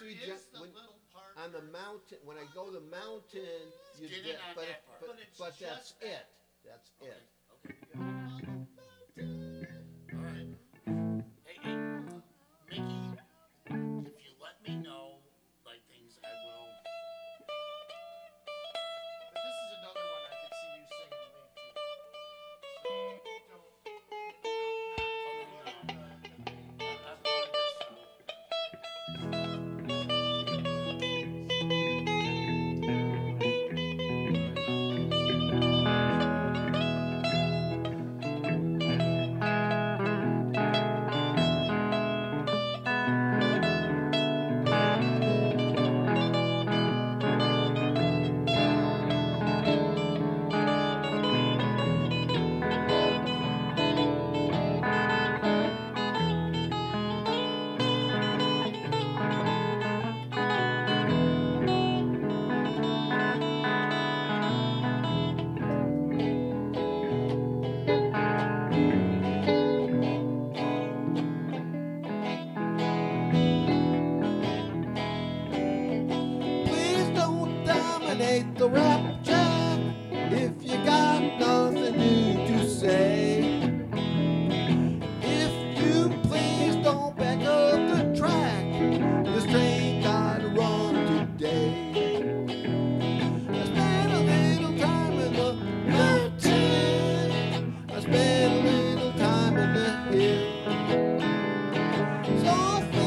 Sweet is Gen- the when- little part on the where- mountain. When I go to the mountain, you Get in get, on but, that part. But it's but that's just that. it. That's Okay. it. Okay. On the mountain. All right. Hey, Mickey, if you let me know, like things, I will. But this is another one I could see you singing lead to. So don't Oh, no, no. the main I've learned this, so. Please don't dominate the rapture if you got nothing new to say. If you please don't back up the track, this train gotta run today. I spent a little time in the mountain. I spent a little time in the hill. So